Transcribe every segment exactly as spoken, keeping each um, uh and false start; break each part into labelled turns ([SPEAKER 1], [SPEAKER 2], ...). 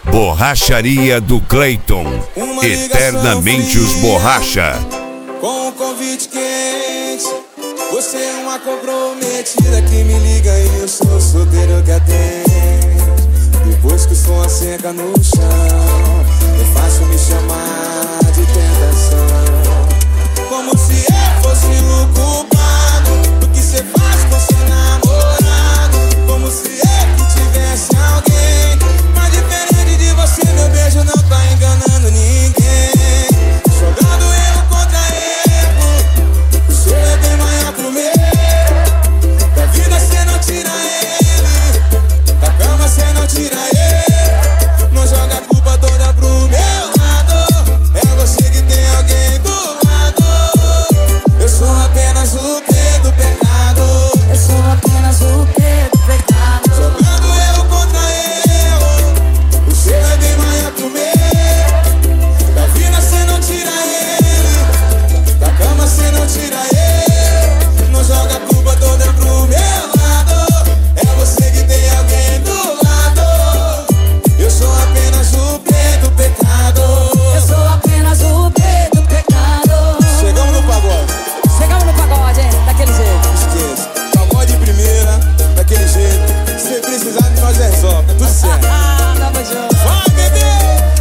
[SPEAKER 1] Borracharia do Cleiton, eternamente os borracha.
[SPEAKER 2] Com um convite quente, você é uma comprometida que me liga e eu sou solteiro que atende. Depois que o som asseca no chão, é fácil me chamar de tentação. Como se eu fosse o culpado do que cê faz com seu namorado. Como se eu que tivesse alguém mais diferente de você. Meu beijo não tá enganando ninguém, jogando erro contra erro. O seu é bem maior pro meu. Da vida cê não tira ele, da cama cê não tira ele. Não joga a culpa toda pro meu lado. É você que tem alguém do lado. Eu sou apenas o P do pecado.
[SPEAKER 3] Eu sou apenas o P do pecado.
[SPEAKER 2] Jogando erro contra erro. O seu é bem maior pro meu. Da vida cê não tira ele, da cama cê não tira ele. Não joga a culpa toda pro meu lado. É você que tem alguém do lado. Eu sou apenas o P do pecado.
[SPEAKER 3] Eu sou apenas o P do pecado.
[SPEAKER 2] Chegamos no pagode.
[SPEAKER 3] Chegamos no pagode, hein? Daquele jeito.
[SPEAKER 2] Esqueça, pagode de primeira, daquele jeito. Se precisar de nós resolve, tá tudo certo.
[SPEAKER 3] Ah, tamo junto.
[SPEAKER 2] Vai, bebê!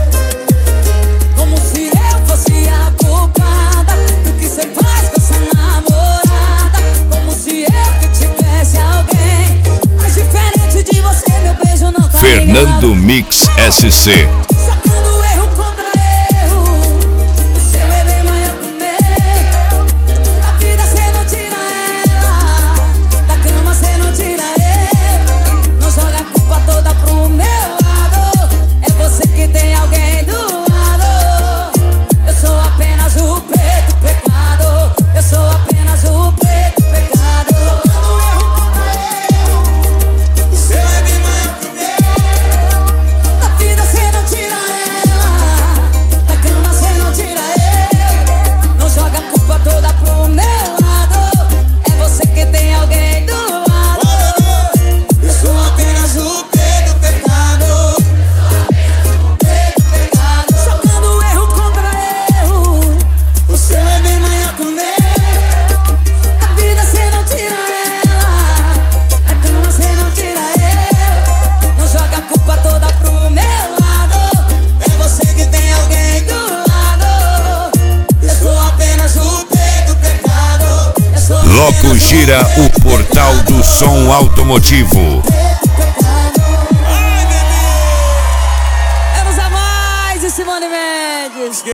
[SPEAKER 3] Como se eu fosse a culpada do que cê faz com essa namorada. Como se eu que tivesse alguém mais diferente de você. Meu beijo não tá
[SPEAKER 1] Fernando Mix S C.
[SPEAKER 3] sacando erro contra erro. O seu é bem maior que o meu. Da vida cê não tira ela, da cama cê não tira ele. Não joga a culpa toda pro meu lado. É você que tem alguém do lado. Eu sou apenas o P do pecado. Eu sou apenas o P do pecado. Sacando erro contra erro.
[SPEAKER 2] O seu é bem maior que o meu.
[SPEAKER 3] Da vida cê não tira ela, da cama cê não tira ele. Não joga a culpa toda pro meu lado. É você que tem alguém do lado.
[SPEAKER 2] Eu sou apenas o P do pecado.
[SPEAKER 3] Sacando erro contra erro.
[SPEAKER 2] O seu é bem maior que o meu.
[SPEAKER 3] Da vida cê não tira ela, da cama cê não tira ele. Não joga a culpa toda pro meu lado.
[SPEAKER 2] É você que tem alguém do lado. Eu sou apenas o P do pecado.
[SPEAKER 3] Eu sou
[SPEAKER 1] Loco gira o portal do som automotivo.
[SPEAKER 3] Menos a mais e Simone Mendes.